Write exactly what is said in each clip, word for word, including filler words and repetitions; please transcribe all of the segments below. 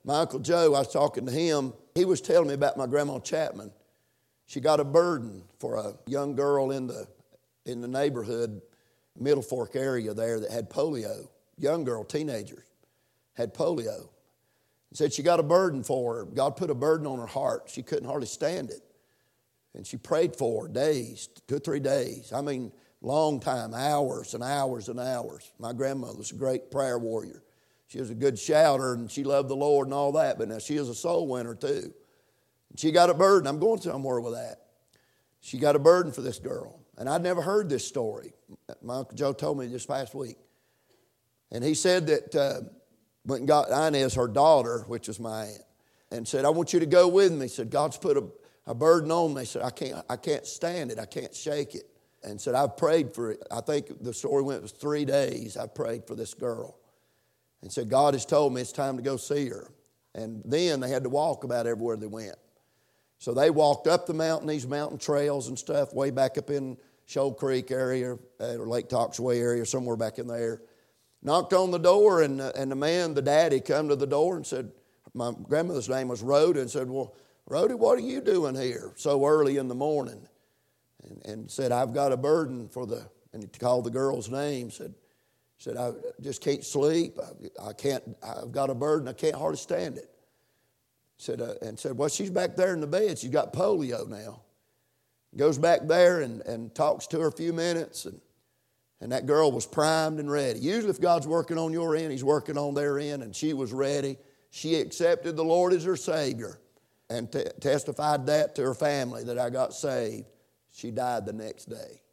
my Uncle Joe, I was talking to him. He was telling me about my Grandma Chapman. She got a burden for a young girl in the in the neighborhood, Middle Fork area there that had polio. Young girl, teenager, had polio. Said she got a burden for her. God put a burden on her heart. She couldn't hardly stand it. And she prayed for her days, two or three days. I mean, long time, hours and hours and hours. My grandmother was a great prayer warrior. She was a good shouter and she loved the Lord and all that. But now she is a soul winner too. She got a burden. I'm going somewhere with that. She got a burden for this girl. And I'd never heard this story. My Uncle Joe told me this past week. And he said that uh, went and got Inez, her daughter, which was my aunt, and said, I want you to go with me. He said, God's put a, a burden on me. He said, I can't, I can't stand it. I can't shake it. And said, I've prayed for it. I think the story went, it was three days I prayed for this girl. And said, God has told me it's time to go see her. And then they had to walk about everywhere they went. So they walked up the mountain, these mountain trails and stuff, way back up in Shoal Creek area, or Lake Toxaway area, somewhere back in there. Knocked on the door, and, uh, and the man, the daddy, come to the door and said, my grandmother's name was Rhoda, and said, well, Rhoda, what are you doing here so early in the morning? And, and said, I've got a burden for the, and he called the girl's name, said, said I just can't sleep, I, I can't, I've got a burden, I can't hardly stand it. Said, uh, and said, well, she's back there in the bed, she's got polio now. Goes back there and, and talks to her a few minutes, and And that girl was primed and ready. Usually if God's working on your end, He's working on their end, and she was ready. She accepted the Lord as her Savior and t- testified that to her family, that I got saved. She died the next day.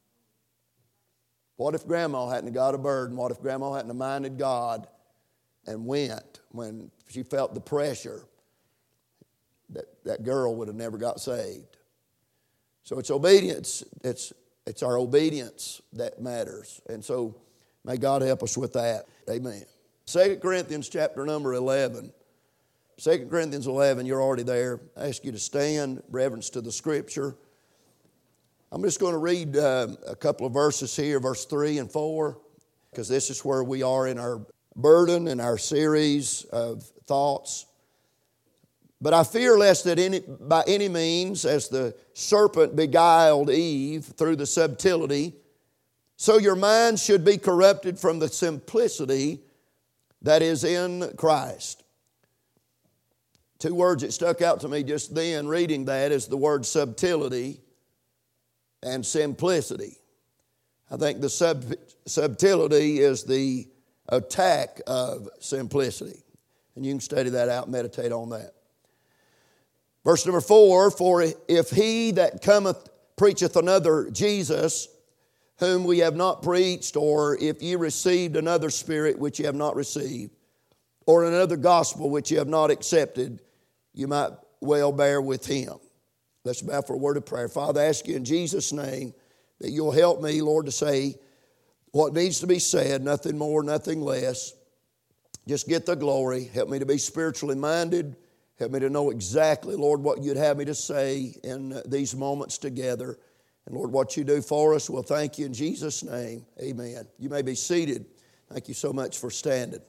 What if Grandma hadn't got a burden? What if Grandma hadn't minded God and went when she felt the pressure? That, that girl would have never got saved. So it's obedience. It's It's our obedience that matters. And so may God help us with that. Amen. Second Corinthians chapter number eleven. Second Corinthians eleven, you're already there. I ask you to stand, reverence to the Scripture. I'm just going to read uh, a couple of verses here, verse three and four, because this is where we are in our burden and our series of thoughts. But I fear lest that any, by any means, as the serpent beguiled Eve through the subtlety, so your mind should be corrupted from the simplicity that is in Christ. Two words that stuck out to me just then reading that is the word subtlety and simplicity. I think the sub, subtlety is the attack of simplicity. And you can study that out and meditate on that. Verse number four, for if he that cometh preacheth another Jesus, whom we have not preached, or if ye received another spirit which ye have not received, or another gospel which ye have not accepted, you might well bear with him. Let's bow for a word of prayer. Father, I ask you in Jesus' name that you'll help me, Lord, to say what needs to be said, nothing more, nothing less. Just get the glory. Help me to be spiritually minded. Help me to know exactly, Lord, what you'd have me to say in these moments together. And Lord, what you do for us, we'll thank you in Jesus' name. Amen. You may be seated. Thank you so much for standing.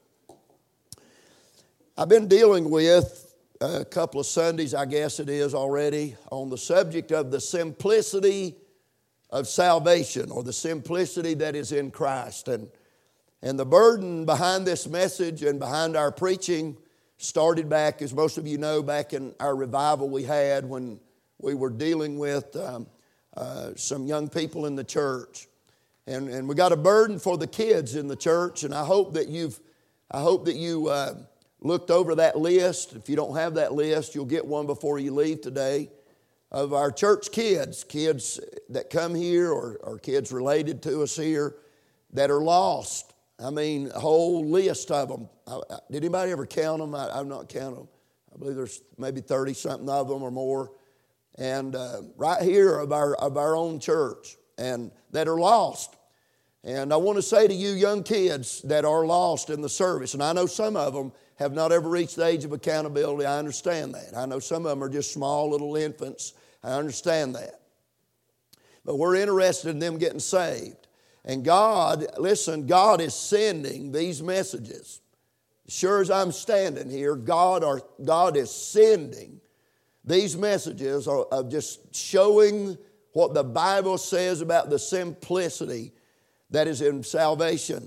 I've been dealing with a couple of Sundays, I guess it is already, on the subject of the simplicity of salvation, or the simplicity that is in Christ. And, and the burden behind this message and behind our preaching started back, as most of you know, back in our revival we had when we were dealing with um, uh, some young people in the church. And, and we got a burden for the kids in the church, and I hope that you've, I hope that you uh, looked over that list. If you don't have that list, you'll get one before you leave today, of our church kids, kids that come here or, or kids related to us here that are lost. I mean, a whole list of them. I, I, did anybody ever count them? I, I've not counted them. I believe there's maybe thirty-something of them or more. And uh, right here of our, of our own church, and that are lost. And I want to say to you young kids that are lost in the service, and I know some of them have not ever reached the age of accountability. I understand that. I know some of them are just small little infants. I understand that. But we're interested in them getting saved. And God, listen, God is sending these messages. sure as I'm standing here, God, are, God is sending these messages of just showing what the Bible says about the simplicity that is in salvation.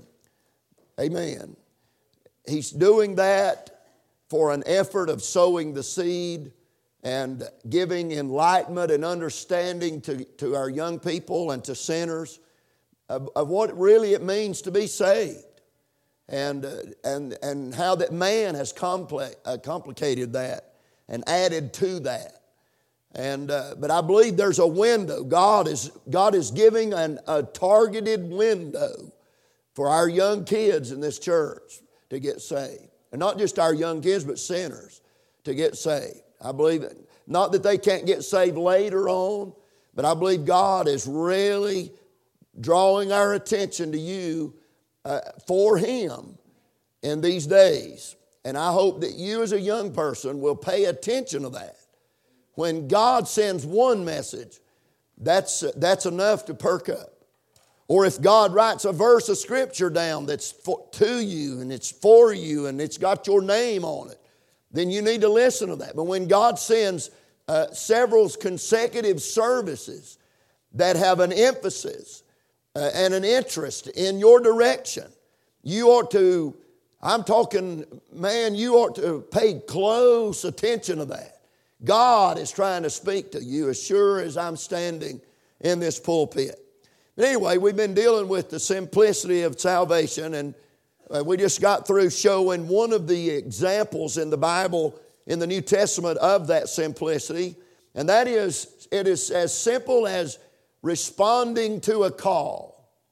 Amen. He's doing that for an effort of sowing the seed and giving enlightenment and understanding to, to our young people and to sinners of, of what really it means to be saved. And, uh, and, and how that man has compli- uh, complicated that and added to that. And, uh, but I believe there's a window. God is, God is giving an, a targeted window for our young kids in this church to get saved. And not just our young kids, but sinners to get saved. I believe it. Not that they can't get saved later on, but I believe God is really drawing our attention to you Uh, for Him in these days. And I hope that you as a young person will pay attention to that. When God sends one message, that's, that's enough to perk up. Or if God writes a verse of Scripture down that's for, to you and it's for you and it's got your name on it, then you need to listen to that. But when God sends uh, several consecutive services that have an emphasis Uh, and an interest in your direction, you ought to, I'm talking, man, you ought to pay close attention to that. God is trying to speak to you as sure as I'm standing in this pulpit. But anyway, we've been dealing with the simplicity of salvation, and uh, we just got through showing one of the examples in the Bible, in the New Testament, of that simplicity, and that is, it is as simple as responding to a call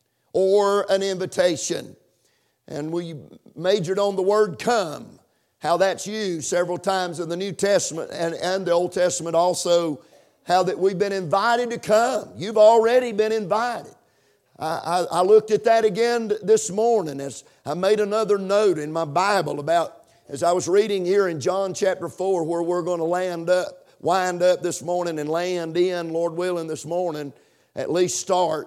or an invitation. And we majored on the word come, how that's used several times in the New Testament and, and the Old Testament also, how that we've been invited to come. You've already been invited. I, I, I looked at that again this morning as I made another note in my Bible about, as I was reading here in John chapter four, where we're going to land up, wind up this morning and land in, Lord willing, this morning, at least start.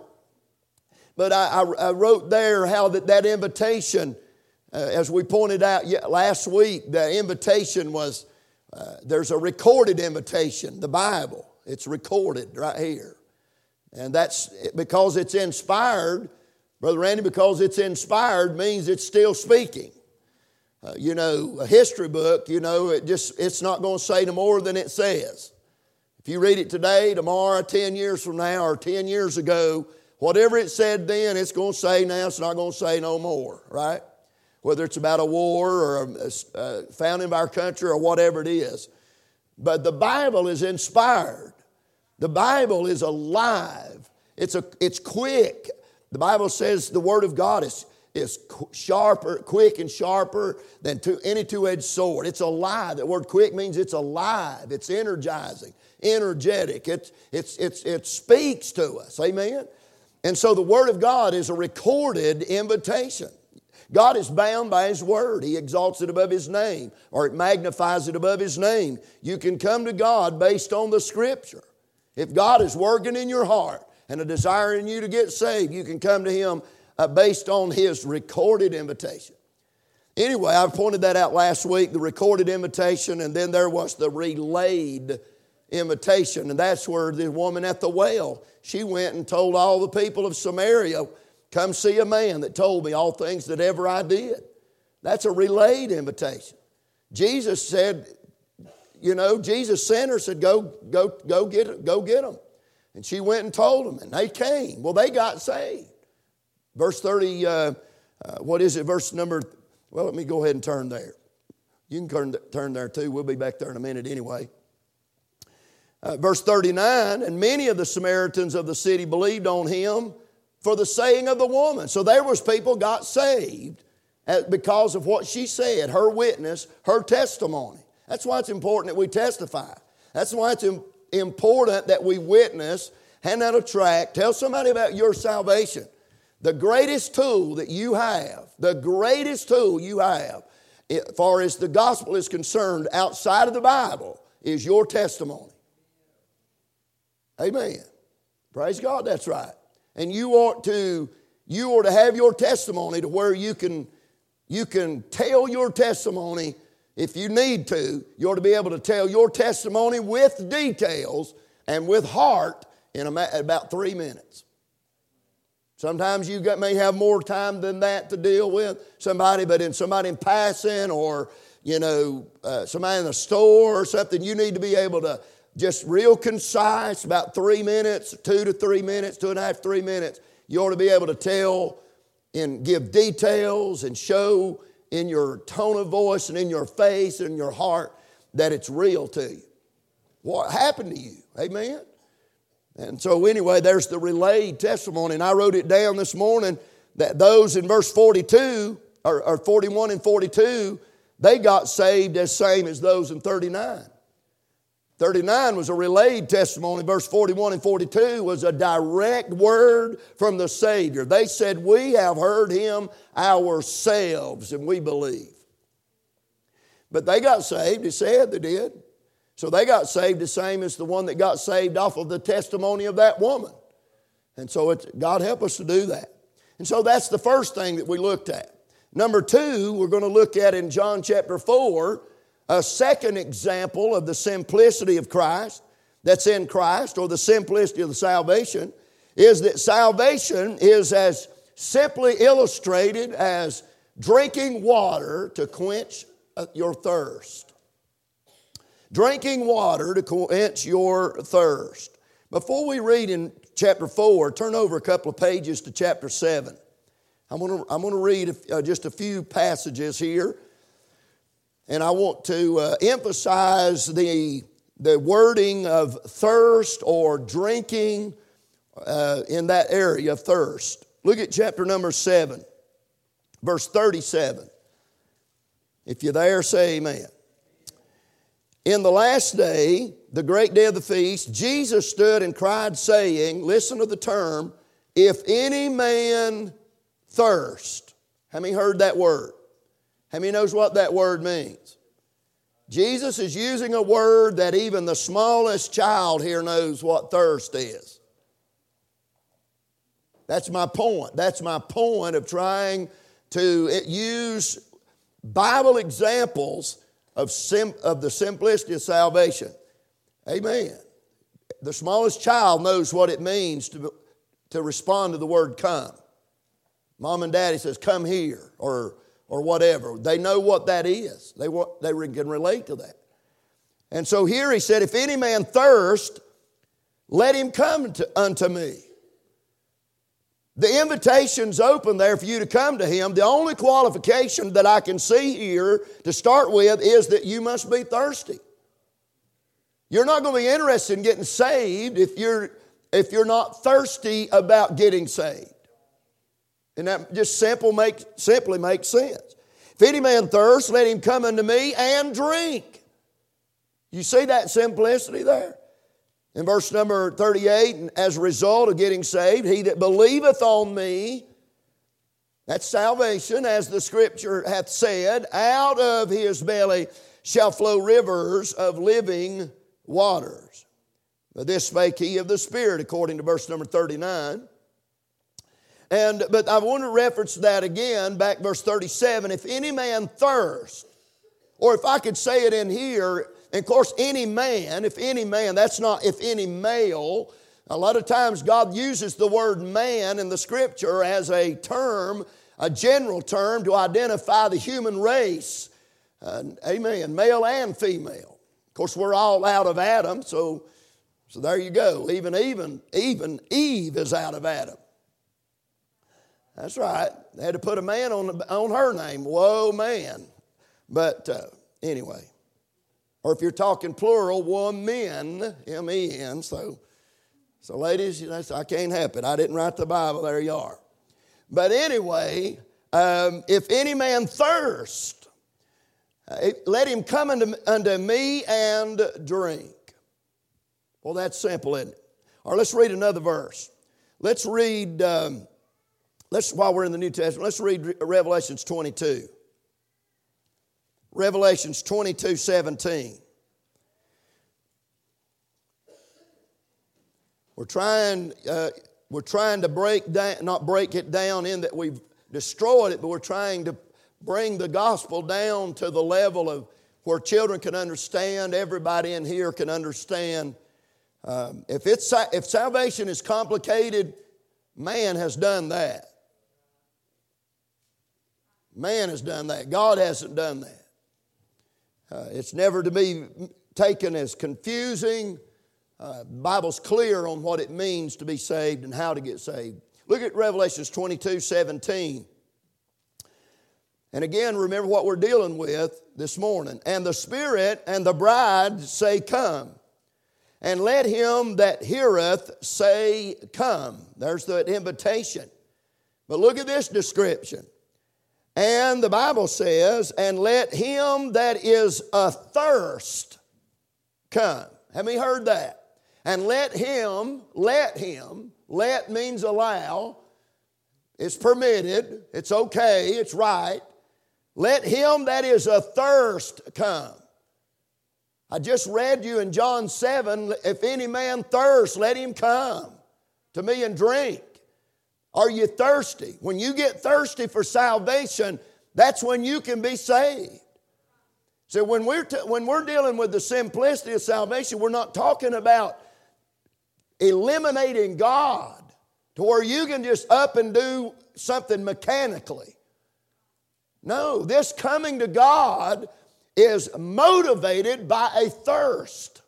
But I, I, I wrote there how that, that invitation, uh, as we pointed out last week, the invitation was, uh, there's a recorded invitation, the Bible. It's recorded right here. And that's because it's inspired, Brother Randy, because it's inspired means it's still speaking. Uh, you know, a history book, you know, it just it's not going to say no more than it says. If you read it today, tomorrow, ten years from now, or ten years ago, whatever it said then, it's going to say now, it's not going to say no more, right? Whether it's about a war or a, a founding of our country or whatever it is. But the Bible is inspired. The Bible is alive. It's, a, it's quick. The Bible says the Word of God is, is sharper, quick and sharper than to any two-edged sword. It's alive. The word quick means it's alive. It's energizing, energetic. It, it's, it's, it speaks to us. Amen? And so the Word of God is a recorded invitation. God is bound by His Word. He exalts it above His name, or it magnifies it above His name. You can come to God based on the Scripture. If God is working in your heart and a desire in you to get saved, you can come to Him uh, based on His recorded invitation. Anyway, I pointed that out last week, the recorded invitation, and then there was the relayed invitation. And that's where the woman at the well, she went and told all the people of Samaria, come see a man that told me all things that ever I did. That's a relayed invitation. Jesus said, you know, Jesus sent her, said, go, go, go get, go get them. And she went and told them, and they came. Well, they got saved. Verse thirty, uh, uh, what is it? Verse number, well, let me go ahead and turn there. You can turn, turn there too. We'll be back there in a minute anyway. Uh, verse thirty-nine, and many of the Samaritans of the city believed on Him for the saying of the woman. So there was people got saved because of what she said, her witness, her testimony. That's why it's important that we testify. That's why it's important that we witness, hand out a tract, tell somebody about your salvation. The greatest tool that you have, the greatest tool you have, as far as the gospel is concerned, outside of the Bible, is your testimony. Amen. Praise God, that's right. And you ought to, you ought to have your testimony to where you can You can tell your testimony if you need to. You ought to be able to tell your testimony with details and with heart in about three minutes. Sometimes you got, may have more time than that to deal with somebody, but in somebody in passing or, you know, uh, somebody in the store or something, you need to be able to just real concise, about three minutes, two to three minutes, two and a half, three minutes. You ought to be able to tell and give details and show in your tone of voice and in your face and your heart that it's real to you. What happened to you? Amen? And so anyway, there's the relayed testimony. And I wrote it down this morning that those in verse forty-two, or, or forty-one and forty-two, they got saved as same as those in thirty-nine. thirty-nine was a relayed testimony. Verse forty-one and forty-two was a direct word from the Savior. They said, we have heard Him ourselves and we believe. But they got saved, it said they did. So they got saved the same as the one that got saved off of the testimony of that woman. And so it's, God help us to do that. And so that's the first thing that we looked at. Number two, we're going to look at in John chapter four, a second example of the simplicity of Christ that's in Christ, or the simplicity of the salvation, is that salvation is as simply illustrated as drinking water to quench your thirst. Drinking water to quench your thirst. Before we read in chapter four, turn over a couple of pages to chapter seven. I'm going to, I'm going to read a, uh, just a few passages here. And I want to uh, emphasize the, the wording of thirst or drinking uh, in that area of thirst. Look at chapter number seven, verse thirty-seven. If you're there, say amen. In the last day, the great day of the feast, Jesus stood and cried, saying, listen to the term, if any man thirst. How many heard that word? How many knows what that word means? Jesus is using a word that even the smallest child here knows what thirst is. That's my point. That's my point of trying to use Bible examples of, sim, of the simplicity of salvation. Amen. The smallest child knows what it means to, to respond to the word come. Mom and daddy says, come here, or, or whatever. They know what that is. They, they can relate to that. And so here he said, if any man thirst, let him come to, unto me. The invitation's open there for you to come to Him. The only qualification that I can see here to start with is that you must be thirsty. You're not going to be interested in getting saved if you're, if you're not thirsty about getting saved. And that just simple make, simply makes sense. If any man thirst, let him come unto me and drink. You see that simplicity there? In verse number thirty-eight, and as a result of getting saved, he that believeth on me, that's salvation, as the Scripture hath said, out of his belly shall flow rivers of living waters. But this spake he of the Spirit, according to verse number thirty-nine. And but I want to reference that again, back verse thirty-seven. If any man thirst, or if I could say it in here, and of course, any man, if any man, that's not if any male. A lot of times God uses the word man in the Scripture as a term, a general term to identify the human race. Uh, amen. Male and female. Of course, we're all out of Adam, so, so there you go. Even, even, even Eve is out of Adam. That's right. They had to put a man on, on her name. Whoa, man. But uh, anyway. Or if you're talking plural, women, M E N. So, so ladies, you know, I can't help it. I didn't write the Bible. There you are. But anyway, um, if any man thirst, uh, let him come unto, unto me and drink. Well, that's simple, isn't it? Or let's read another verse. Let's read, um, let's while we're in the New Testament, let's read Revelations twenty-two. Revelations twenty-two seventeen. We're trying, uh, we're trying to break down, not break it down in that we've destroyed it, but we're trying to bring the gospel down to the level of where children can understand, everybody in here can understand. Um, if, it's, if salvation is complicated, man has done that. Man has done that. God hasn't done that. Uh, it's never to be taken as confusing. Uh, the Bible's clear on what it means to be saved and how to get saved. Look at Revelation twenty-two seventeen. And again, remember what we're dealing with this morning. And the Spirit and the bride say, come. And let him that heareth say, come. There's the invitation. But look at this description. And the Bible says, and let him that is athirst come. Have you heard that? And let him, let him, let means allow. It's permitted. It's okay. It's right. Let him that is athirst come. I just read you in John seven, if any man thirst, let him come to me and drink. Are you thirsty? When you get thirsty for salvation, that's when you can be saved. So when we're, t- when we're dealing with the simplicity of salvation, we're not talking about eliminating God to where you can just up and do something mechanically. No, this coming to God is motivated by a thirst,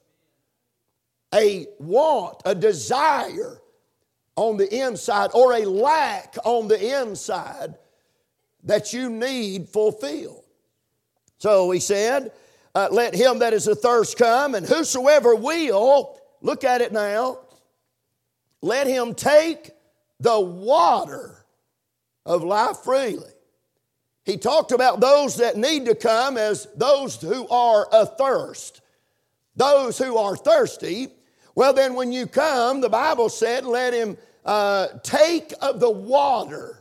a want, a desire on the inside, or a lack on the inside that you need fulfilled. So he said, uh, let him that is athirst come, and whosoever will, look at it now, let him take the water of life freely. He talked about those that need to come as those who are athirst. Those who are thirsty. Well, then when you come, the Bible said, let him uh, take of the water.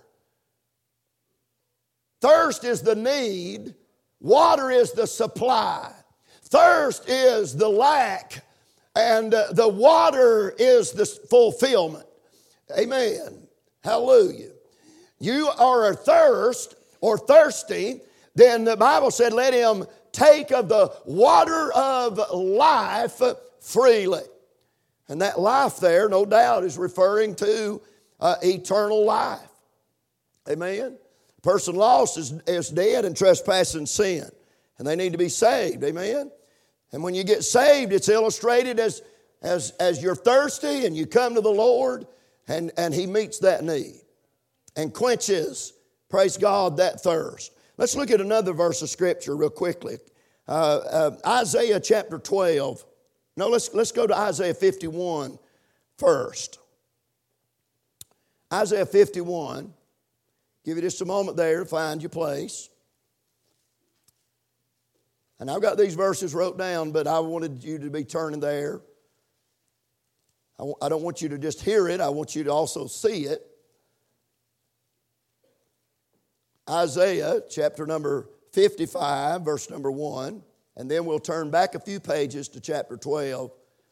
Thirst is the need. Water is the supply. Thirst is the lack. And uh, the water is the fulfillment. Amen. Hallelujah. You are athirst or thirsty, then the Bible said, let him take of the water of life freely. And that life there, no doubt, is referring to uh, eternal life. Amen. The person lost is, is dead in trespass and sin, and they need to be saved. Amen. And when you get saved, it's illustrated as, as, as you're thirsty and you come to the Lord, and, and He meets that need and quenches, praise God, that thirst. Let's look at another verse of Scripture real quickly. Uh, uh, Isaiah chapter twelve. No, let's, let's go to Isaiah fifty-one first. Isaiah fifty-one. Give you just a moment there to find your place. And I've got these verses wrote down, but I wanted you to be turning there. I, w- I don't want you to just hear it. I want you to also see it. Isaiah chapter number fifty-five, verse number one. And then we'll turn back a few pages to chapter twelve.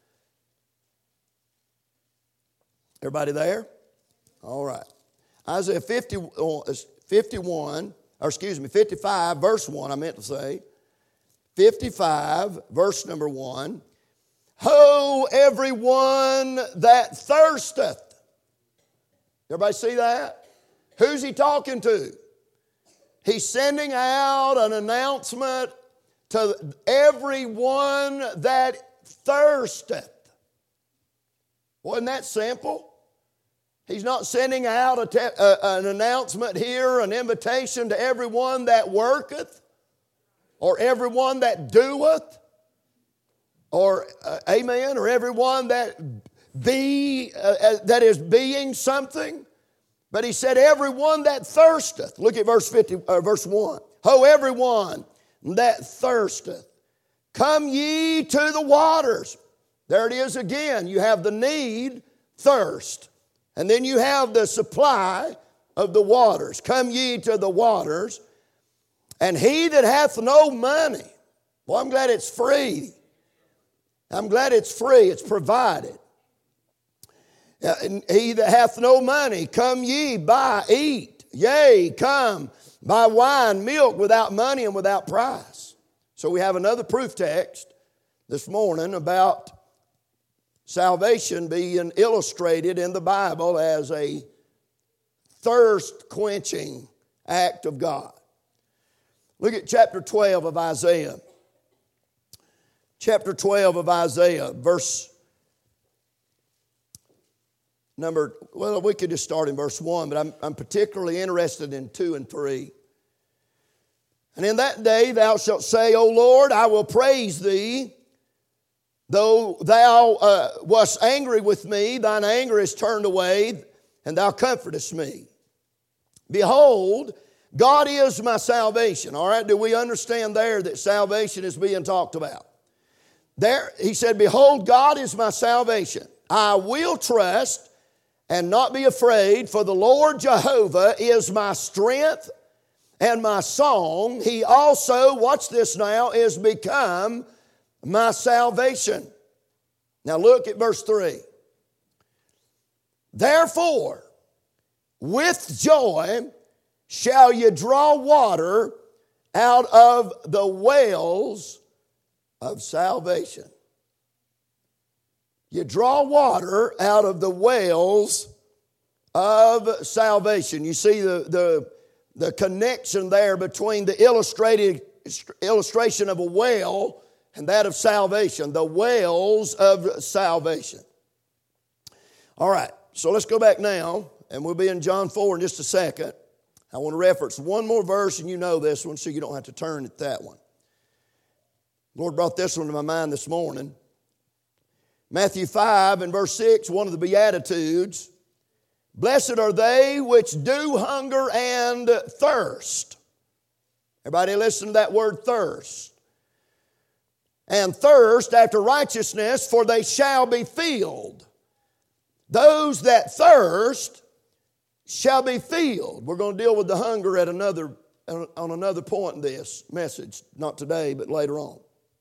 Everybody there? All right. Isaiah fifty, fifty-one, or excuse me, fifty-five, verse one, I meant to say. fifty-five, verse number one. Ho, everyone that thirsteth. Everybody see that? Who's he talking to? He's sending out an announcement to everyone that thirsteth. Wasn't that simple? He's not sending out a te- uh, an announcement here, an invitation to everyone that worketh, or everyone that doeth, or uh, amen, or everyone that be uh, uh, that is being something. But he said, everyone that thirsteth. Look at verse fifty, uh, verse one. Ho, everyone that thirsteth, come ye to the waters. There it is again. You have the need, thirst. And then you have the supply of the waters. Come ye to the waters. And he that hath no money. Well, I'm glad it's free. I'm glad it's free. It's provided. And he that hath no money, come ye, buy, eat. Yea, come, Buy wine, milk without money and without price. So we have another proof text this morning about salvation being illustrated in the Bible as a thirst-quenching act of God. Look at chapter twelve of Isaiah. Chapter twelve of Isaiah, verse number, well, we could just start in verse one, but I'm, I'm particularly interested in two and three. And in that day thou shalt say, O Lord, I will praise thee. Though thou uh, wast angry with me, thine anger is turned away, and thou comfortest me. Behold, God is my salvation. All right, do we understand there that salvation is being talked about? There, he said, behold, God is my salvation. I will trust and not be afraid, for the Lord Jehovah is my strength and my song. He also, watch this now, is become my salvation. Now look at verse three. Therefore, with joy shall you draw water out of the wells of salvation. You draw water out of the wells of salvation. You see the, the, the connection there between the illustrated illustration of a well and that of salvation. The wells of salvation. All right, so let's go back now, and we'll be in John four in just a second. I want to reference one more verse, and you know this one, so you don't have to turn at that one. Lord brought this one to my mind this morning. Matthew five and verse six, one of the Beatitudes. Blessed are they which do hunger and thirst. Everybody listen to that word thirst. And thirst after righteousness, for they shall be filled. Those that thirst shall be filled. We're going to deal with the hunger at another, on another point in this message. Not today, but later on.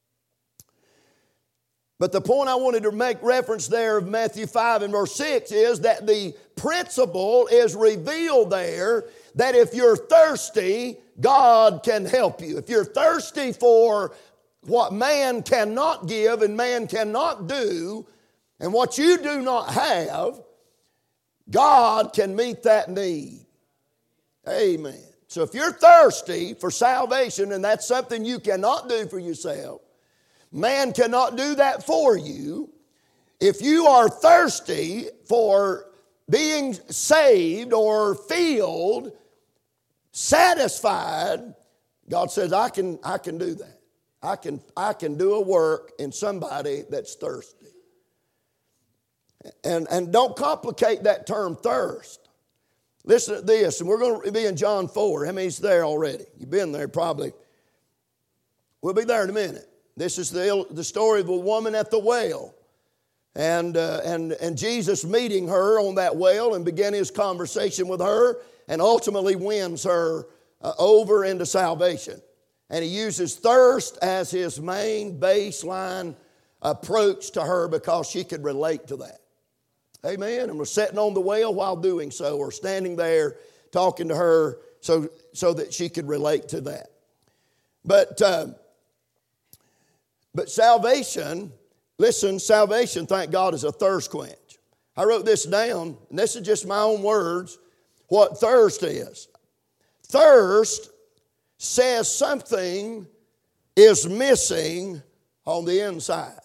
But the point I wanted to make reference there of Matthew five and verse six is that the principle is revealed there that if you're thirsty, God can help you. If you're thirsty for what man cannot give and man cannot do, and what you do not have, God can meet that need. Amen. So if you're thirsty for salvation, and that's something you cannot do for yourself, man cannot do that for you. If you are thirsty for being saved or filled, satisfied, God says, I can, I can do that. I can, I can do a work in somebody that's thirsty. And, and don't complicate that term thirst. Listen to this, and we're going to be in John four. How many's there already? You've been there probably. We'll be there in a minute. This is the, the story of a woman at the well. And, uh, and, and Jesus meeting her on that well and began his conversation with her and ultimately wins her uh, over into salvation. And he uses thirst as his main baseline approach to her because she could relate to that. Amen. And we're sitting on the well while doing so, or standing there talking to her so, so that she could relate to that. But, uh, but salvation, listen, salvation, thank God, is a thirst quench. I wrote this down, and this is just my own words, what thirst is. Thirst says something is missing on the inside.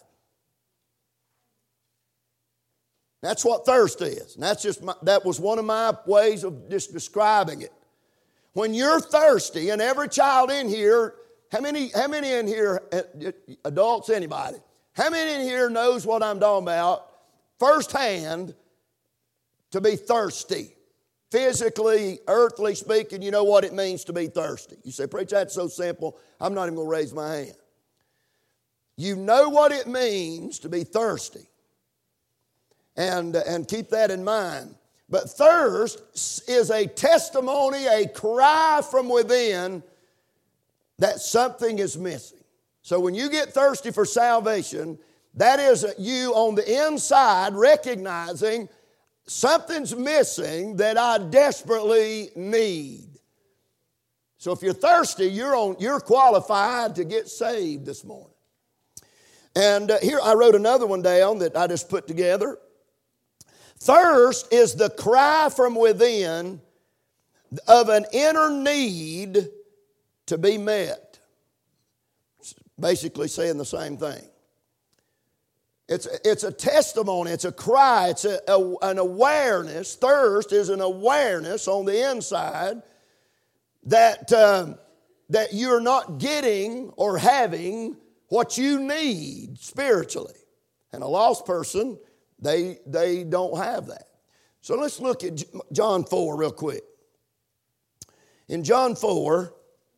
That's what thirst is. And that's just my, that was one of my ways of just describing it. When you're thirsty, and every child in here, how many, how many in here, adults, anybody, how many in here knows what I'm talking about firsthand to be thirsty? Physically, earthly speaking, you know what it means to be thirsty. You say, preach, that's so simple, I'm not even going to raise my hand. You know what it means to be thirsty. And, and keep that in mind. But thirst is a testimony, a cry from within that something is missing. So when you get thirsty for salvation, that is you on the inside recognizing something's missing that I desperately need. So if you're thirsty, you're, on, you're qualified to get saved this morning. And uh, here I wrote another one down that I just put together. Thirst is the cry from within of an inner need to be met. It's basically saying the same thing. It's, it's a testimony, it's a cry, it's a, a, an awareness. Thirst is an awareness on the inside that, uh, that you're not getting or having what you need spiritually. And a lost person, they, they don't have that. So let's look at John four real quick. In John four,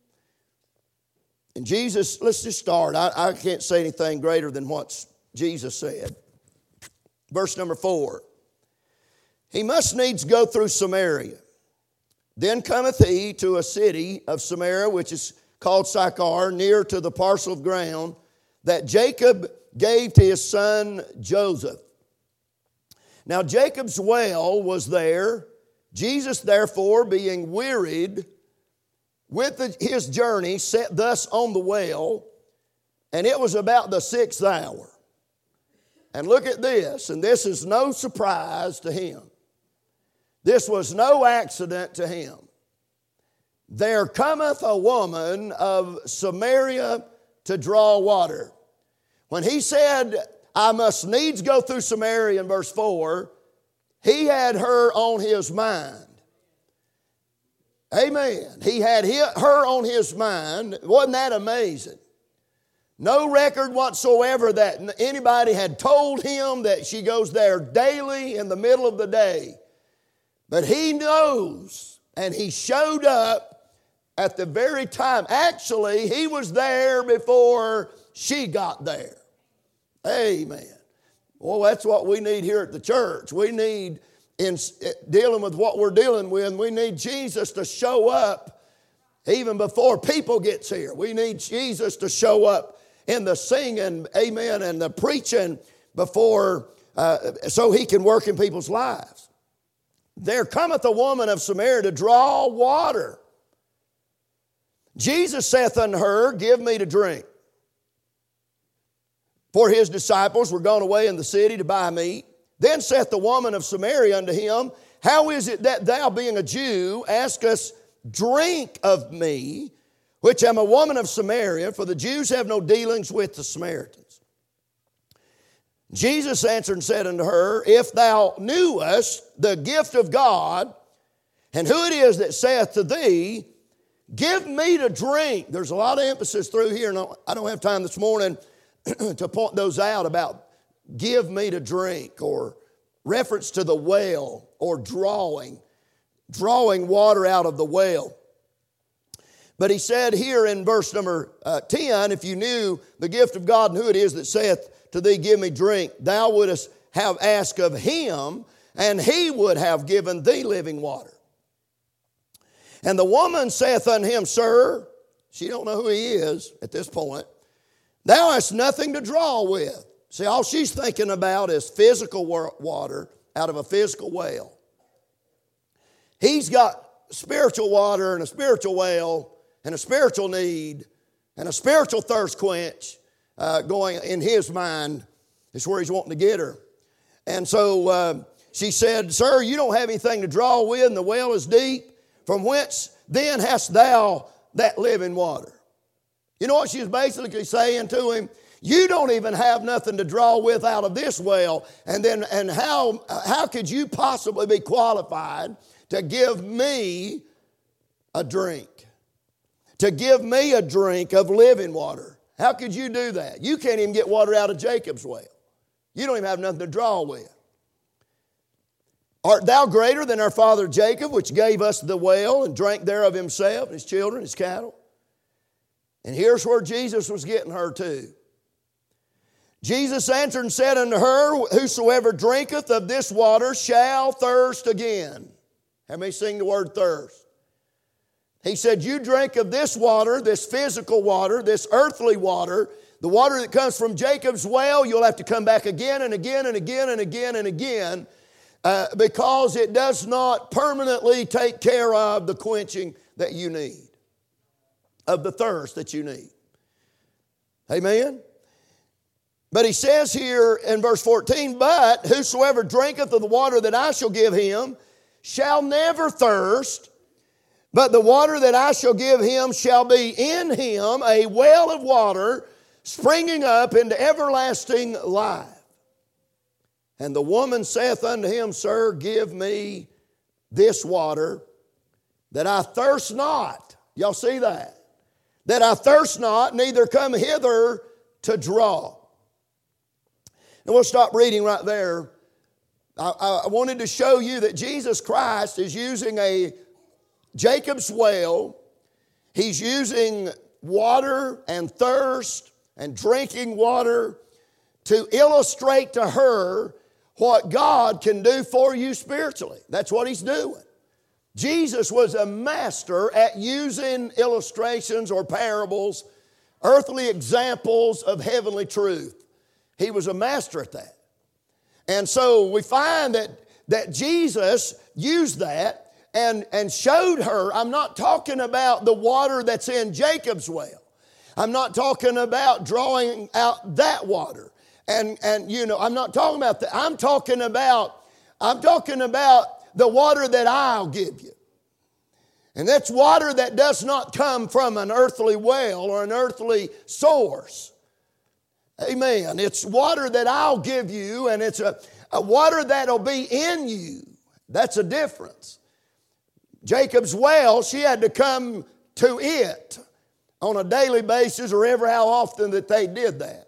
and Jesus, let's just start. I, I can't say anything greater than what Jesus said. Verse number four. He must needs go through Samaria. Then cometh he to a city of Samaria, which is called Sychar, near to the parcel of ground that Jacob gave to his son Joseph. Now Jacob's well was there. Jesus, therefore, being wearied with the, his journey, sat thus on the well, and it was about the sixth hour. And look at this, and this is no surprise to him. This was no accident to him. There cometh a woman of Samaria to draw water. When he said, I must needs go through Samaria in verse four, he had her on his mind. Amen. He had her on his mind. Wasn't that amazing? No record whatsoever that anybody had told him that she goes there daily in the middle of the day. But he knows, and he showed up at the very time. Actually, he was there before she got there. Amen. Well, that's what we need here at the church. We need, in dealing with what we're dealing with, we need Jesus to show up even before people gets here. We need Jesus to show up in the singing, amen, and the preaching before, uh, so he can work in people's lives. There cometh a woman of Samaria to draw water. Jesus saith unto her, give me to drink. For his disciples were gone away in the city to buy meat. Then saith the woman of Samaria unto him, how is it that thou, being a Jew, askest drink of me, which am a woman of Samaria? For the Jews have no dealings with the Samaritans. Jesus answered and said unto her, if thou knewest the gift of God, and who it is that saith to thee, give me to drink. There's a lot of emphasis through here, and I don't have time this morning to point those out about give me to drink, or reference to the well, or drawing, drawing water out of the well. But he said here in verse number uh, ten, if you knew the gift of God and who it is that saith to thee, give me drink, thou wouldest have asked of him, and he would have given thee living water. And the woman saith unto him, sir, she don't know who he is at this point, thou hast nothing to draw with. See, all she's thinking about is physical water out of a physical well. He's got spiritual water and a spiritual well and a spiritual need and a spiritual thirst quench uh, going in his mind. Is where he's wanting to get her. And so uh, she said, sir, you don't have anything to draw with, and the well is deep. From whence then hast thou that living water? You know what she was basically saying to him? You don't even have nothing to draw with out of this well. And then, and how, how could you possibly be qualified to give me a drink? To give me a drink of living water. How could you do that? You can't even get water out of Jacob's well. You don't even have nothing to draw with. Art thou greater than our father Jacob, which gave us the well and drank thereof himself, and his children, his cattle? And here's where Jesus was getting her to. Jesus answered and said unto her, whosoever drinketh of this water shall thirst again. How many sing the word thirst? He said, you drink of this water, this physical water, this earthly water, the water that comes from Jacob's well, you'll have to come back again and again and again and again and again uh, because it does not permanently take care of the quenching that you need. of the thirst that you need. Amen? But he says here in verse fourteen, but whosoever drinketh of the water that I shall give him shall never thirst, but the water that I shall give him shall be in him a well of water springing up into everlasting life. And the woman saith unto him, Sir, give me this water, that I thirst not. Y'all see that? That I thirst not, neither come hither to draw. And we'll stop reading right there. I, I wanted to show you that Jesus Christ is using a Jacob's well. He's using water and thirst and drinking water to illustrate to her what God can do for you spiritually. That's what he's doing. Jesus was a master at using illustrations or parables, earthly examples of heavenly truth. He was a master at that. And so we find that, that Jesus used that and, and showed her. I'm not talking about the water that's in Jacob's well. I'm not talking about drawing out that water. And, and you know, I'm not talking about that. I'm talking about, I'm talking about the water that I'll give you. And that's water that does not come from an earthly well or an earthly source. Amen. It's water that I'll give you, and it's a, a water that'll be in you. That's a difference. Jacob's well, she had to come to it on a daily basis or ever how often that they did that.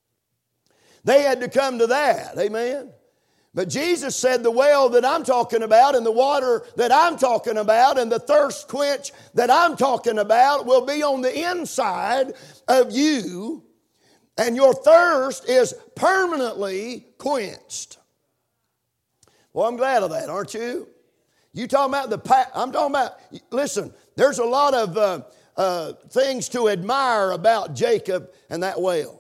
They had to come to that. Amen. But Jesus said the well that I'm talking about and the water that I'm talking about and the thirst quench that I'm talking about will be on the inside of you, and your thirst is permanently quenched. Well, I'm glad of that, aren't you? You talking about the, I'm talking about, listen, there's a lot of uh, uh, things to admire about Jacob and that well.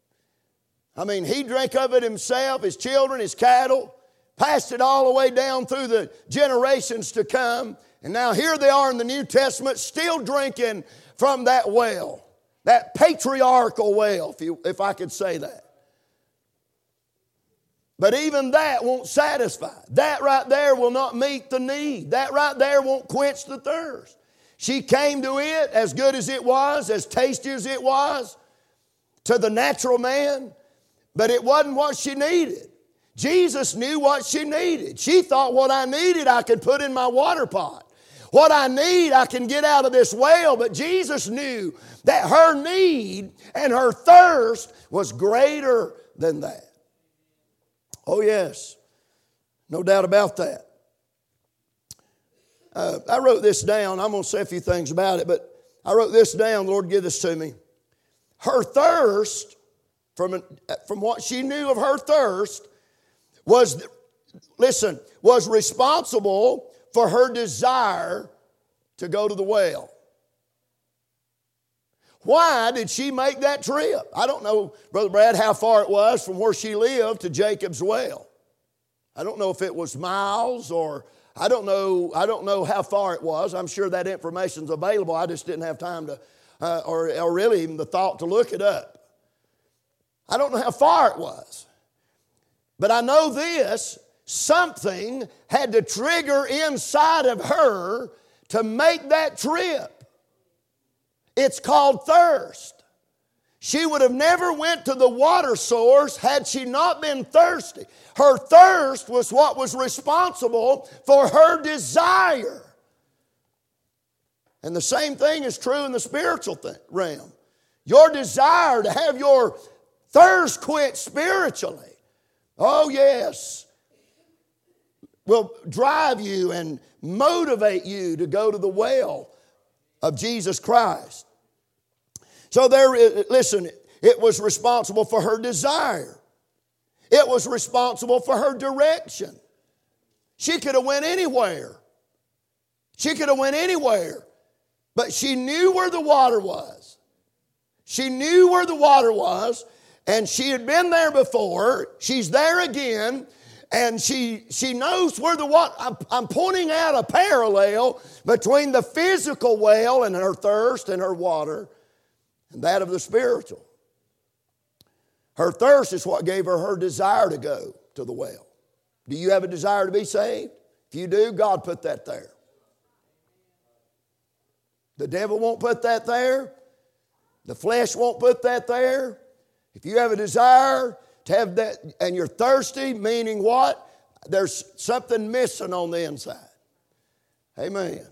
I mean, he drank of it himself, his children, his cattle, passed it all the way down through the generations to come. And now here they are in the New Testament still drinking from that well, that patriarchal well, if, you, if I could say that. But even that won't satisfy. That right there will not meet the need. That right there won't quench the thirst. She came to it as good as it was, as tasty as it was to the natural man. But it wasn't what she needed. Jesus knew what she needed. She thought what I needed I could put in my water pot. What I need I can get out of this well. But Jesus knew that her need and her thirst was greater than that. Oh yes, no doubt about that. Uh, I wrote this down. I'm going to say a few things about it, but I wrote this down. The Lord give this to me. Her thirst, From, from what she knew of her thirst, was, listen, was responsible for her desire to go to the well. Why did she make that trip? I don't know, Brother Brad, how far it was from where she lived to Jacob's well. I don't know if it was miles or I don't know, I don't know how far it was. I'm sure that information's available. I just didn't have time to, uh, or, or really even the thought to look it up. I don't know how far it was. But I know this, something had to trigger inside of her to make that trip. It's called thirst. She would have never went to the water source had she not been thirsty. Her thirst was what was responsible for her desire. And the same thing is true in the spiritual th- realm. Your desire to have your thirst quenched spiritually, oh yes, will drive you and motivate you to go to the well of Jesus Christ. So there, listen, it was responsible for her desire. It was responsible for her direction. She could have went anywhere. She could have went anywhere, but she knew where the water was. She knew where the water was. And she had been there before. She's there again. And she, she knows where the water, I'm, I'm pointing out a parallel between the physical well and her thirst and her water and that of the spiritual. Her thirst is what gave her her desire to go to the well. Do you have a desire to be saved? If you do, God put that there. The devil won't put that there. The flesh won't put that there. If you have a desire to have that, and you're thirsty, meaning what? There's something missing on the inside. Amen.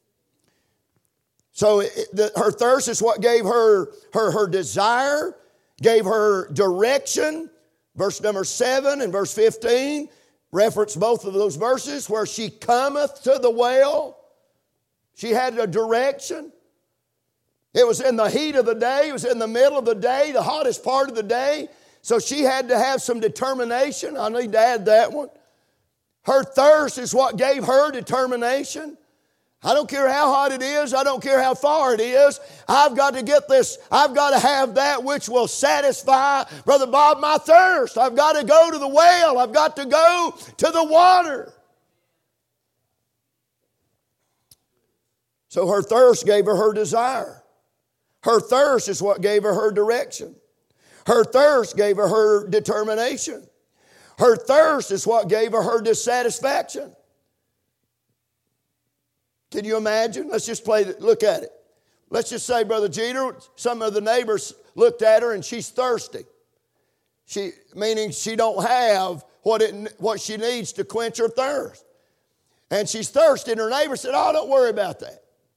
So it, the, her thirst is what gave her, her her desire, gave her direction. Verse number seven and verse fifteen reference both of those verses where she cometh to the well. She had a direction. It was in the heat of the day. It was in the middle of the day, the hottest part of the day. So she had to have some determination. I need to add that one. Her thirst is what gave her determination. I don't care how hot it is. I don't care how far it is. I've got to get this. I've got to have that which will satisfy, Brother Bob, my thirst. I've got to go to the well. I've got to go to the water. So her thirst gave her her desire. Her thirst is what gave her her direction. Her thirst gave her her determination. Her thirst is what gave her her dissatisfaction. Can you imagine? Let's just play, look at it. Let's just say, Brother Jeter, some of the neighbors looked at her and she's thirsty. She, meaning she don't have what, it, what she needs to quench her thirst. And she's thirsty and her neighbor said, oh, don't worry about that.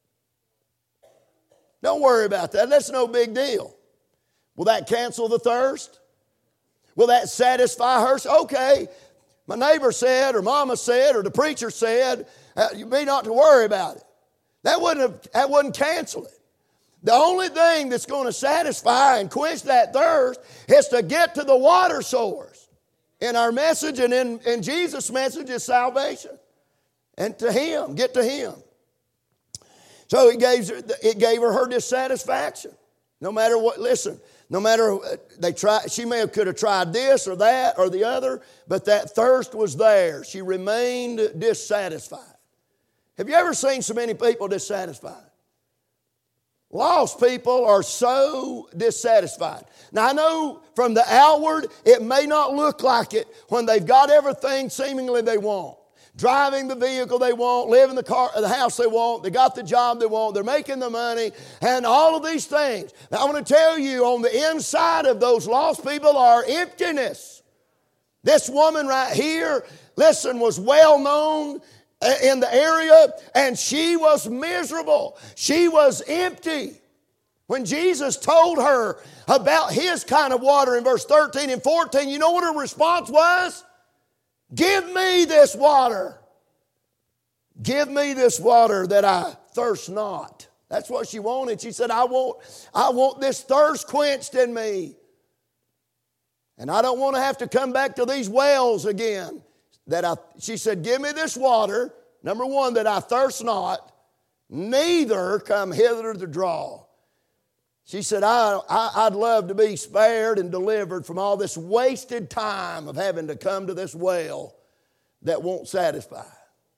Don't worry about that. That's no big deal. Will that cancel the thirst? Will that satisfy her? Okay, my neighbor said, or mama said, or the preacher said, uh, you be not to worry about it. That wouldn't have, that wouldn't cancel it. The only thing that's going to satisfy and quench that thirst is to get to the water source. In our message and in, in Jesus' message is salvation. And to Him, get to Him. So it gave, it gave her her dissatisfaction. No matter what, listen, no matter, they try, she may have could have tried this or that or the other, but that thirst was there. She remained dissatisfied. Have you ever seen so many people dissatisfied? Lost people are so dissatisfied. Now I know from the outward, it may not look like it when they've got everything seemingly they want. Driving the vehicle they want, living the car, the house they want, they got the job they want, they're making the money, and all of these things. Now, I want to tell you, on the inside of those lost people are emptiness. This woman right here, listen, was well known in the area, and she was miserable. She was empty. When Jesus told her about His kind of water in verse thirteen and fourteen, you know what her response was? Give me this water. Give me this water that I thirst not. That's what she wanted. She said, I want, I want this thirst quenched in me. And I don't want to have to come back to these wells again. That I, she said, give me this water, number one, that I thirst not, neither come hither to draw. She said, I, I, I'd love to be spared and delivered from all this wasted time of having to come to this well that won't satisfy.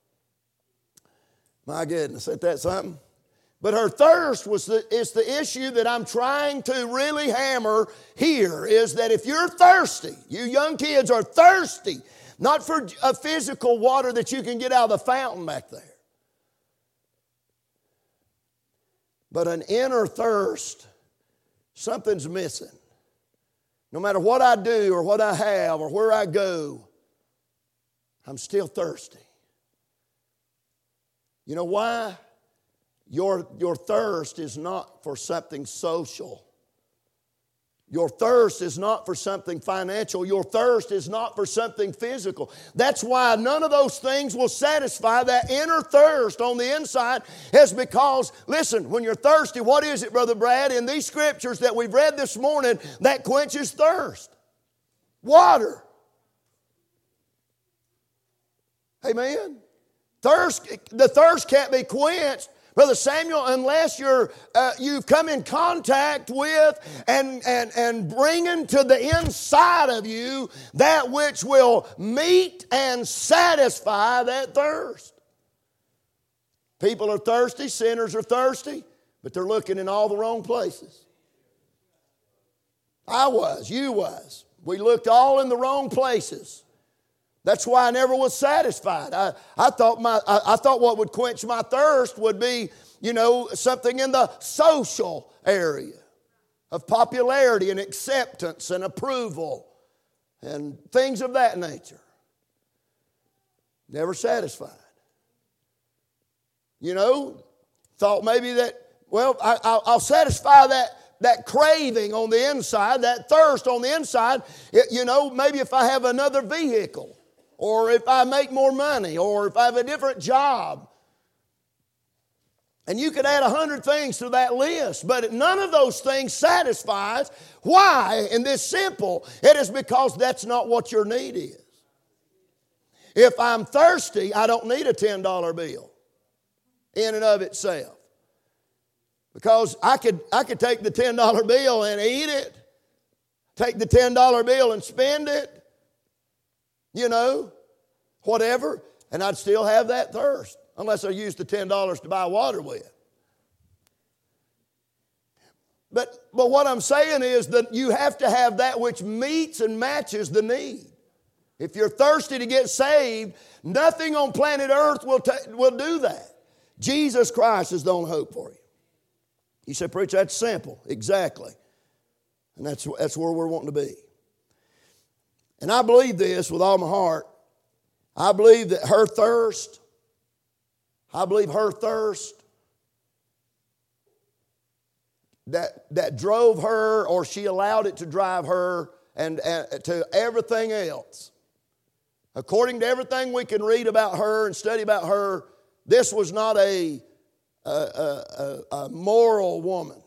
My goodness, ain't that something? But her thirst was the, is the issue that I'm trying to really hammer here, is that if you're thirsty, you young kids are thirsty, not for a physical water that you can get out of the fountain back there, but an inner thirst. Something's missing. No matter what I do or what I have or where I go, I'm still thirsty. You know why? Your, your thirst is not for something social. Your thirst is not for something financial. Your thirst is not for something physical. That's why none of those things will satisfy that inner thirst on the inside, is because, listen, when you're thirsty, what is it, Brother Brad, in these scriptures that we've read this morning that quenches thirst? Water. Amen. Thirst, the thirst can't be quenched Brother Samuel, unless you're, uh, you've come in contact with and, and, and bringing to the inside of you that which will meet and satisfy that thirst. People are thirsty, sinners are thirsty, but they're looking in all the wrong places. I was, you was. We looked all in the wrong places. That's why I never was satisfied. I, I, thought my, I, I thought what would quench my thirst would be, you know, something in the social area of popularity and acceptance and approval and things of that nature. Never satisfied. You know, thought maybe that, well, I, I'll, I'll satisfy that, that craving on the inside, that thirst on the inside, it, you know, maybe if I have another vehicle. Or if I make more money, or if I have a different job. And you could add a hundred things to that list, but none of those things satisfies. Why? And this simple, it is because that's not what your need is. If I'm thirsty, I don't need a ten dollar bill in and of itself. Because I could, I could take the ten dollar bill and eat it, take the ten dollar bill and spend it, you know, whatever, and I'd still have that thirst unless I used the ten dollars to buy water with. But, but what I'm saying is that you have to have that which meets and matches the need. If you're thirsty to get saved, nothing on planet Earth will, ta- will do that. Jesus Christ is the only hope for you. You say, preacher, that's simple. Exactly. And that's, that's where we're wanting to be. And I believe this with all my heart. I believe that her thirst, I believe her thirst that, that drove her, or she allowed it to drive her and, and to everything else. According to everything we can read about her and study about her, this was not a, a, a, a moral woman.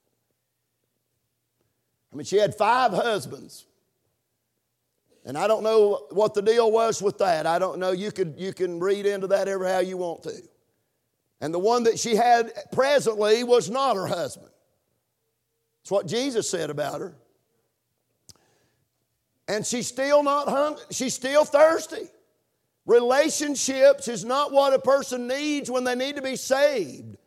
I mean, she had five husbands. And I don't know what the deal was with that. I don't know. You could, you can read into that ever how you want to. And the one that she had presently was not her husband. That's what Jesus said about her. And she's still not hungry. She's still thirsty. Relationships is not what a person needs when they need to be saved.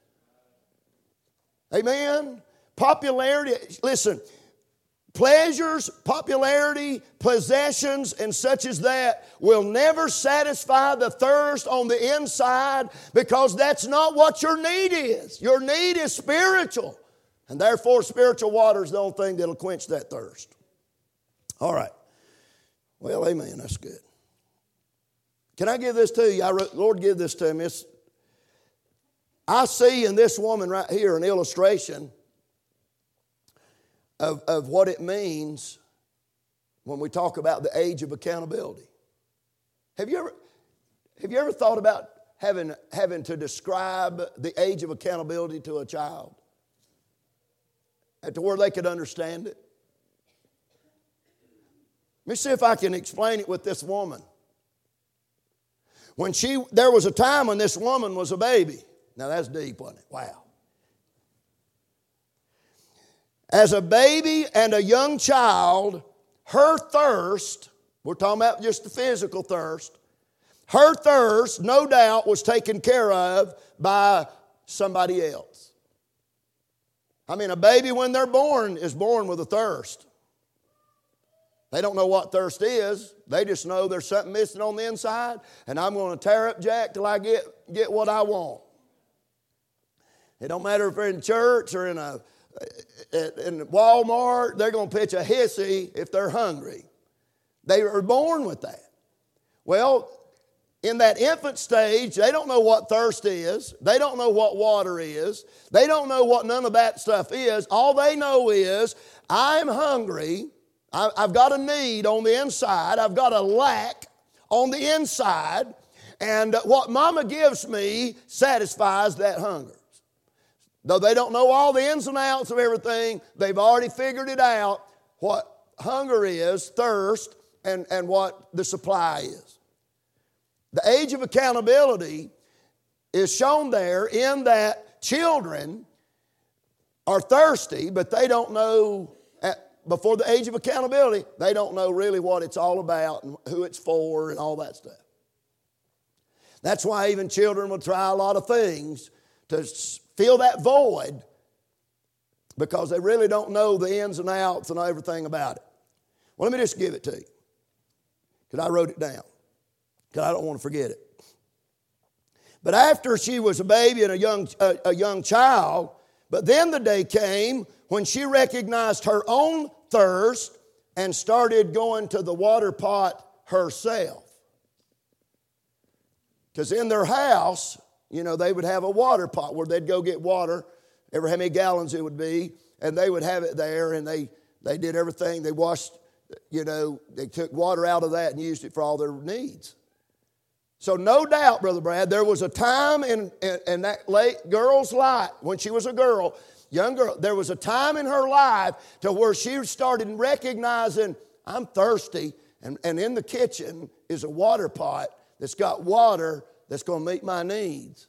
Amen? Popularity. Listen. Pleasures, popularity, possessions, and such as that will never satisfy the thirst on the inside, because that's not what your need is. Your need is spiritual. And therefore, spiritual water is the only thing that will quench that thirst. All right. Well, amen. That's good. Can I give this to you? I wrote, Lord, give this to me. It's, I see in this woman right here an illustration Of, of what it means when we talk about the age of accountability. Have you ever, have you ever thought about having, having to describe the age of accountability to a child? And to where they could understand it? Let me see if I can explain it with this woman. When she, there was a time when this woman was a baby. Now that's deep, wasn't it? Wow. As a baby and a young child, her thirst, we're talking about just the physical thirst, her thirst, no doubt, was taken care of by somebody else. I mean, a baby when they're born is born with a thirst. They don't know what thirst is. They just know there's something missing on the inside, and I'm going to tear up Jack till I get, get what I want. It don't matter if they're in church or in a in Walmart, they're going to pitch a hissy if they're hungry. They are born with that. Well, in that infant stage, they don't know what thirst is. They don't know what water is. They don't know what none of that stuff is. All they know is, I'm hungry. I've got a need on the inside. I've got a lack on the inside. And what mama gives me satisfies that hunger. Though they don't know all the ins and outs of everything, they've already figured it out what hunger is, thirst, and, and what the supply is. The age of accountability is shown there in that children are thirsty, but they don't know, at, before the age of accountability, they don't know really what it's all about and who it's for and all that stuff. That's why even children will try a lot of things to fill that void, because they really don't know the ins and outs and everything about it. Well, let me just give it to you, because I wrote it down, because I don't want to forget it. But after she was a baby and a young, a, a young child, but then the day came when she recognized her own thirst and started going to the water pot herself. Because in their house, you know, they would have a water pot where they'd go get water, ever how many gallons it would be, and they would have it there, and they, they did everything. They washed, you know, they took water out of that and used it for all their needs. So no doubt, Brother Brad, there was a time in, in, in that late girl's life, when she was a girl, young girl, there was a time in her life to where she started recognizing, I'm thirsty, and, and in the kitchen is a water pot that's got water that's going to meet my needs.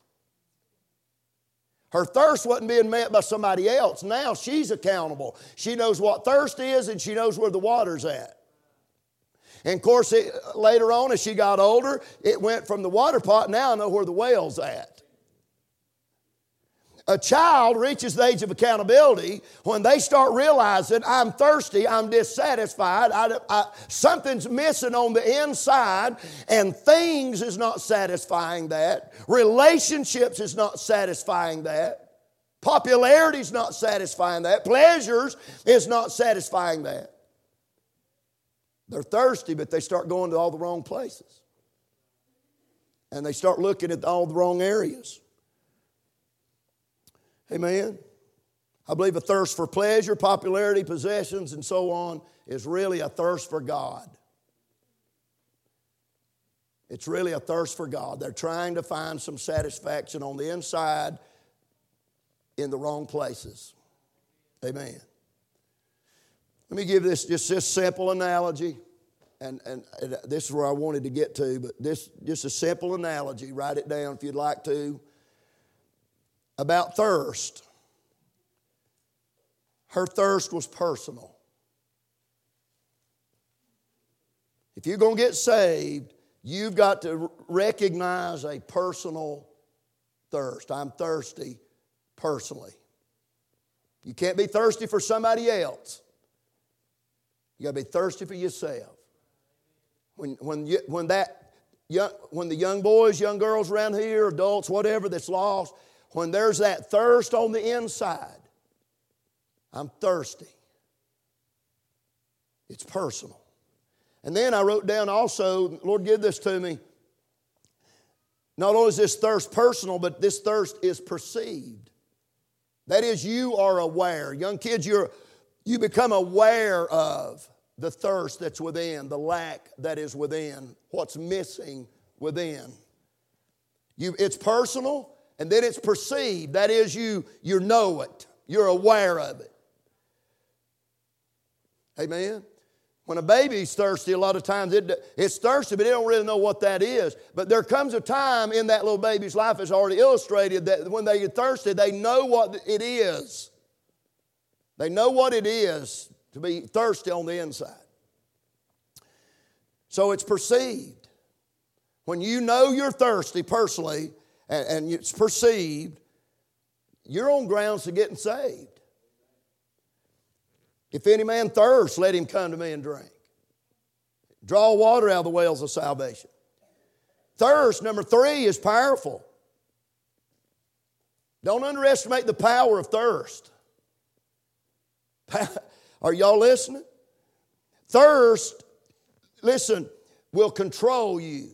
Her thirst wasn't being met by somebody else. Now she's accountable. She knows what thirst is, and she knows where the water's at. And of course, it, later on as she got older, it went from the water pot, now I know where the well's at. A child reaches the age of accountability when they start realizing, I'm thirsty, I'm dissatisfied, I, I, something's missing on the inside, and things is not satisfying that. Relationships is not satisfying that. Popularity is not satisfying that. Pleasures is not satisfying that. They're thirsty, but they start going to all the wrong places. And they start looking at all the wrong areas. Amen. I believe a thirst for pleasure, popularity, possessions, and so on is really a thirst for God. It's really a thirst for God. They're trying to find some satisfaction on the inside in the wrong places. Amen. Let me give this just this simple analogy, and, and, and this is where I wanted to get to, but this just a simple analogy. Write it down if you'd like to. About thirst. Her thirst was personal. If you're going to get saved, you've got to recognize a personal thirst. I'm thirsty personally. You can't be thirsty for somebody else. You got to be thirsty for yourself. When, when, you, when, that young, when the young boys, young girls around here, adults, whatever that's lost, when there's that thirst on the inside, I'm thirsty. It's personal. And then I wrote down also, Lord, give this to me. Not only is this thirst personal, but this thirst is perceived. That is, you are aware. Young kids, you're, you become aware of the thirst that's within, the lack that is within, what's missing within. You, it's personal, and then it's perceived. That is, you, you know it. You're aware of it. Amen? When a baby's thirsty, a lot of times it, it's thirsty, but they don't really know what that is. But there comes a time in that little baby's life, as already illustrated, that when they get thirsty, they know what it is. They know what it is to be thirsty on the inside. So it's perceived. When you know you're thirsty personally, and, and it's perceived, you're on grounds to getting saved. If any man thirsts, let him come to me and drink. Draw water out of the wells of salvation. Thirst, number three, is powerful. Don't underestimate the power of thirst. Are y'all listening? Thirst, listen, will control you.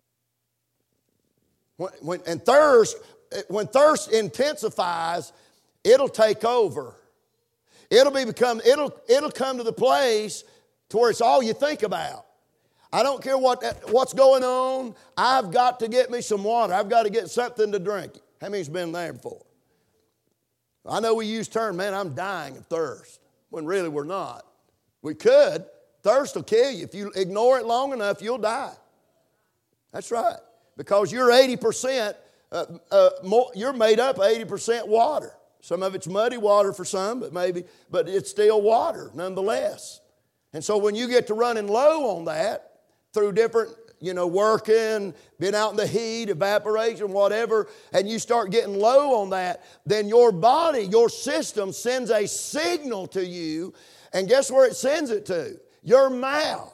When, when, and thirst, when thirst intensifies, it'll take over. It'll be become, it'll, it'll come to the place to where it's all you think about. I don't care what, what's going on. I've got to get me some water. I've got to get something to drink. How many's been there before? I know we use the term, man, I'm dying of thirst, when really we're not. We could. Thirst will kill you. If you ignore it long enough, you'll die. That's right. Because you're eighty percent uh, uh, more, you're made up eighty percent water. Some of it's muddy water for some, but maybe, but it's still water nonetheless. And so when you get to running low on that through different, you know, working, being out in the heat, evaporation, whatever, and you start getting low on that, then your body, your system sends a signal to you, and guess where it sends it to? Your mouth.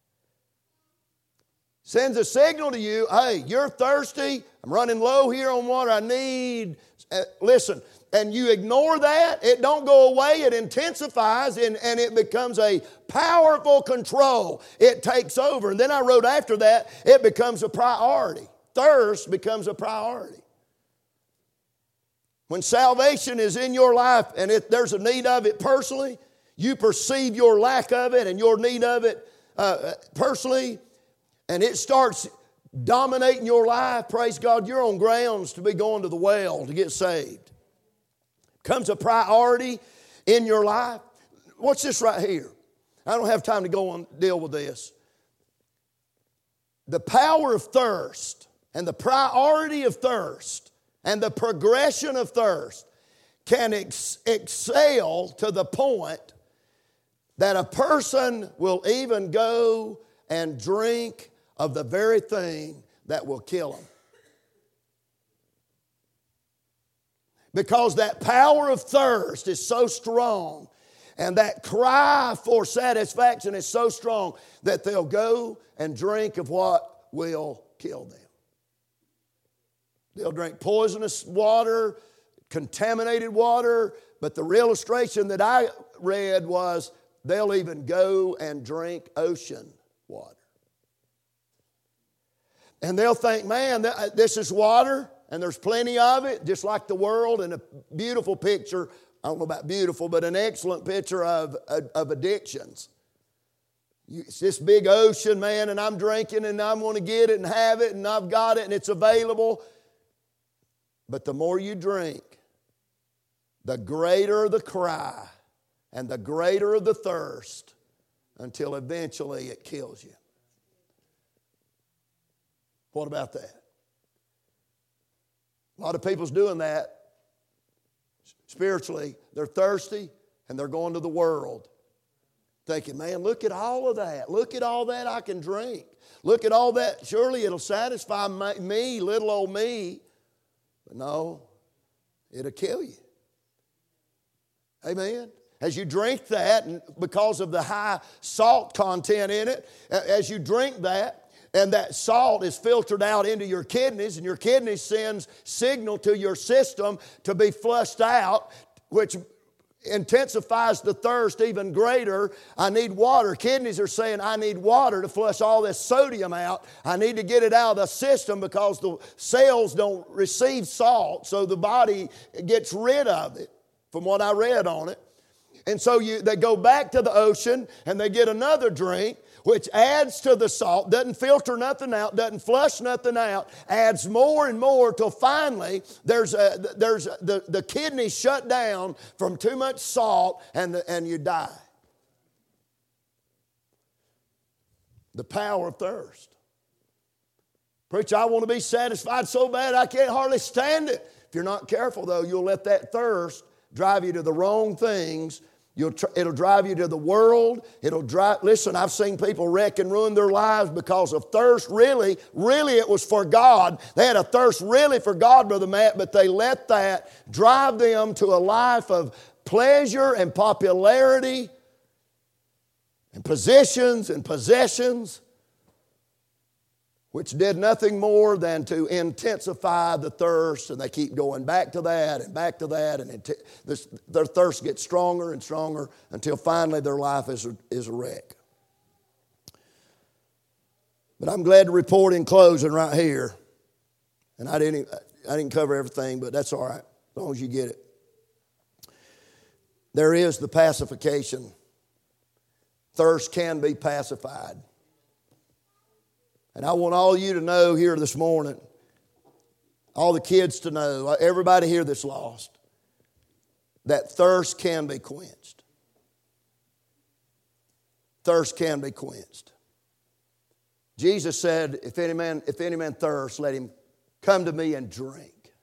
Sends a signal to you, hey, you're thirsty, I'm running low here on water, I need, uh, listen, and you ignore that, it don't go away, it intensifies, and, and it becomes a powerful control. It takes over. And then I wrote after that, it becomes a priority. Thirst becomes a priority. When salvation is in your life and it, there's a need of it personally, you perceive your lack of it and your need of it uh, personally, and it starts dominating your life, praise God, you're on grounds to be going to the well to get saved. Comes a priority in your life. Watch this right here. I don't have time to go and deal with this. The power of thirst and the priority of thirst and the progression of thirst can ex- excel to the point that a person will even go and drink of the very thing that will kill them. Because that power of thirst is so strong, and that cry for satisfaction is so strong that they'll go and drink of what will kill them. They'll drink poisonous water, contaminated water, but the illustration that I read was they'll even go and drink ocean water. And they'll think, man, this is water. And there's plenty of it, just like the world, and a beautiful picture, I don't know about beautiful, but an excellent picture of, of, of addictions. It's this big ocean, man, and I'm drinking and I'm going to get it and have it and I've got it and it's available. But the more you drink, the greater the cry and the greater the thirst until eventually it kills you. What about that? A lot of people's doing that spiritually. They're thirsty and they're going to the world thinking, man, look at all of that. Look at all that I can drink. Look at all that. Surely it'll satisfy my, me, little old me. But no, it'll kill you. Amen. As you drink that, and because of the high salt content in it, as you drink that, and that salt is filtered out into your kidneys, and your kidneys sends signal to your system to be flushed out, which intensifies the thirst even greater. I need water. Kidneys are saying, I need water to flush all this sodium out. I need to get it out of the system because the cells don't receive salt, so the body gets rid of it, from what I read on it. And so you, they go back to the ocean and they get another drink, which adds to the salt, doesn't filter nothing out, doesn't flush nothing out, adds more and more till finally there's a, there's a, the, the kidneys shut down from too much salt and, the, and you die. The power of thirst. Preacher, I want to be satisfied so bad I can't hardly stand it. If you're not careful though, you'll let that thirst drive you to the wrong things. You'll tr- it'll drive you to the world. It'll drive, listen, I've seen people wreck and ruin their lives because of thirst. Really, really it was for God. They had a thirst really for God, Brother Matt, but they let that drive them to a life of pleasure and popularity and positions and possessions, which did nothing more than to intensify the thirst, and they keep going back to that and back to that, and it, this, their thirst gets stronger and stronger until finally their life is a, is a wreck. But I'm glad to report in closing right here, and I didn't, I didn't cover everything, but that's all right, as long as you get it. There is the pacification. Thirst can be pacified. And I want all you to know here this morning, all the kids to know, everybody here that's lost, that thirst can be quenched. Thirst can be quenched. Jesus said, if any man, if any man thirsts, let him Come to me and drink.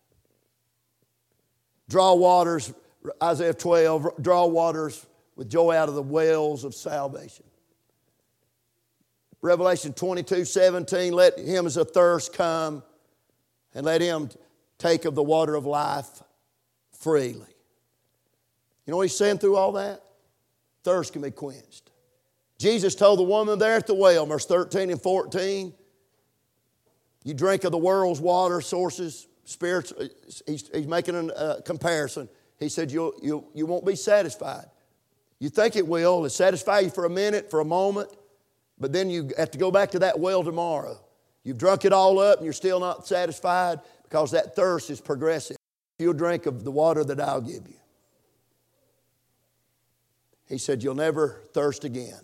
Draw waters, Isaiah twelve, draw waters with joy out of the wells of salvation. Revelation twenty-two seventeen, let him as a thirst come and let him take of the water of life freely. You know what he's saying through all that? Thirst can be quenched. Jesus told the woman there at the well, verse thirteen and fourteen, you drink of the world's water sources, spirits. He's, he's making a uh, comparison. He said you'll, you, you won't be satisfied. You think it will. It'll satisfy you for a minute, for a moment, but then you have to go back to that well tomorrow. You've drunk it all up and you're still not satisfied because that thirst is progressive. You'll drink of the water that I'll give you. He said, you'll never thirst again.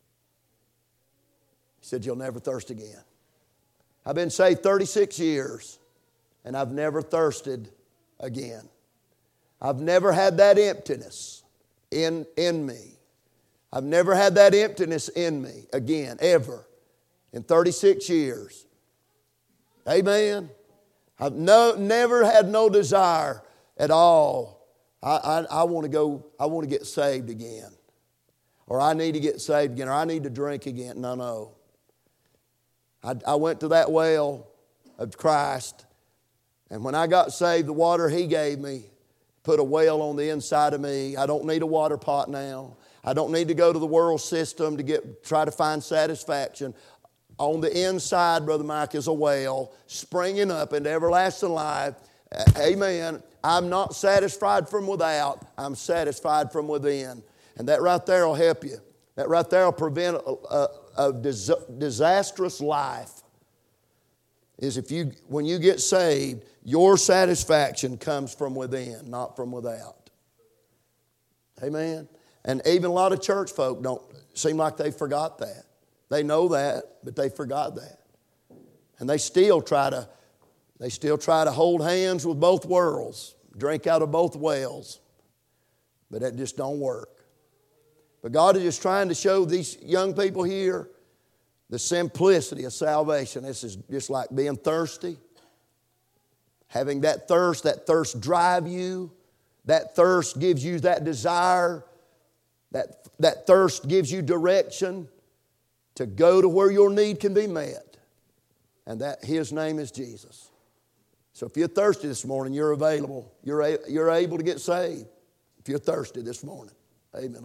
He said, you'll never thirst again. I've been saved thirty-six years, and I've never thirsted again. I've never had that emptiness in, in me. I've never had that emptiness in me again, ever, in thirty-six years. Amen. I've no, never had no desire at all. I, I, I want to go, I want to get saved again. Or I need to get saved again, or I need to drink again. No, no. I, I went to that well of Christ, and when I got saved, the water He gave me put a well on the inside of me. I don't need a water pot now. I don't need to go to the world system to get try to find satisfaction. On the inside, Brother Mike, is a well springing up into everlasting life. Amen. I'm not satisfied from without. I'm satisfied from within. And that right there will help you. That right there will prevent a, a, a dis- disastrous life. Is if you, when you get saved, your satisfaction comes from within, not from without. Amen. And even a lot of church folk don't seem like they forgot that. They know that, but they forgot that. And they still try to, they still try to hold hands with both worlds, drink out of both wells. But that just don't work. But God is just trying to show these young people here the simplicity of salvation. This is just like being thirsty. Having that thirst, that thirst drive you. That thirst gives you that desire. That, that thirst gives you direction to go to where your need can be met. And that His name is Jesus. So if you're thirsty this morning, you're available. You're, a, you're able to get saved if you're thirsty this morning. Amen.